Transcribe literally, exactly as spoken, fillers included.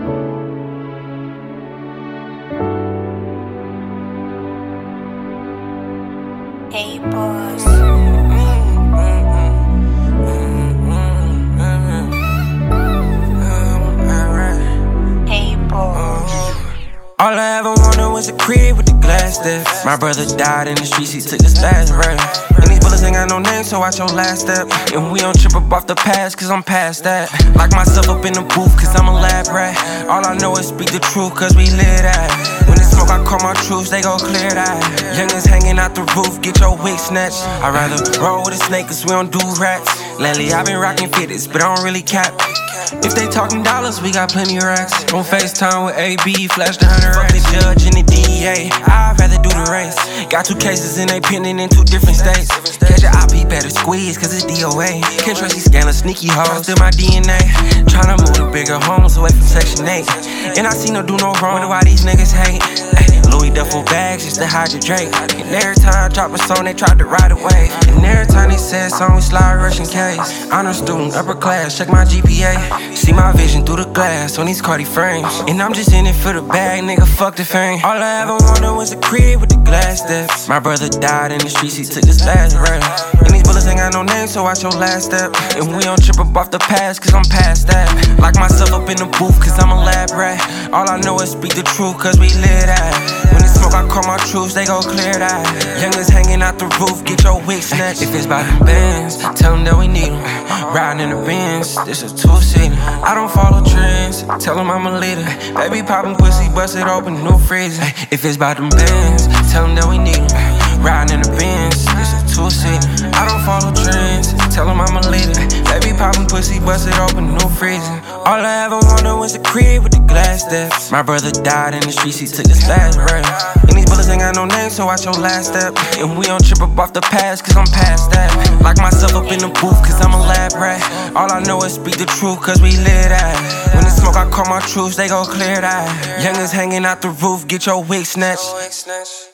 Hey, boss. Hey, boss. All I ever wanted was a crib with the glass there. My brother died in the streets, he took his last breath. And these bullets ain't got no name, so watch your last step. And we don't trip up off the past, cause I'm past that. Lock myself up in the booth, cause I'm a lab rat. All I know is speak the truth, cause we live that. When it's smoke, I call my troops, they gon' clear that. Youngins hanging out the roof, get your wig snatched. I'd rather roll with a snake, cause we don't do rats. Lately, I've been rocking fitteds, but I don't really cap. If they talking dollars, we got plenty of racks. On FaceTime with A B, flash the hundred racks. The judge and the D E A, I'd rather do the race. Got two cases and they pending in two different states. Catch a I P, better squeeze, cause it's D O A. Can't trust these scandalous sneaky hoes, still my D N A. Tryna move the bigger homes away from Section eight. And I see no do no wrong, wonder why these niggas hate. Ay, Louis duffel bags just to hide your Drake. And every time I drop a song, they tried to ride away. And every time they said song, we slide Russian case. Honor student, upper class, check my G P A. See my vision through the glass on these Cardi frames. And I'm just in it for the bag, nigga, fuck the fame. All I ever wanted was a crib with the glass steps. My brother died in the streets, he took his last breath. And these bullets ain't got no name, so watch your last step. And we don't trip up off the past, cause I'm past that. Lock myself up in the booth, cause I'm a lab rat. All I know is speak the truth, cause we live that. When it's smoke, I call my troops, they gon' clear that. Youngins hanging out the roof, get your wig snatched. If it's by the bands, tell them that we need them. Riding in the Benz, this a two-seater. I don't follow trends, tell them I'm a leader. Baby poppin' pussy, bust it open, no freezer. If it's by them bands, tell them that we need them. Riding in the Benz, this a two-seater. I don't follow trends, tell them I'm a leader. Baby poppin' pussy, bust it open, no freezer. All I ever wanted was a crib with the glass steps. My brother died in the streets, he took his last breath. And these bullets ain't got no name, so watch your last step. And we don't trip up off the past, cause I'm past that. Lock myself up in the booth, cause I'm a lab rat. All I know is speak the truth, cause we live that. When it's smoke, I call my troops, they gon' clear that. Youngins hanging out the roof, get your wig snatched.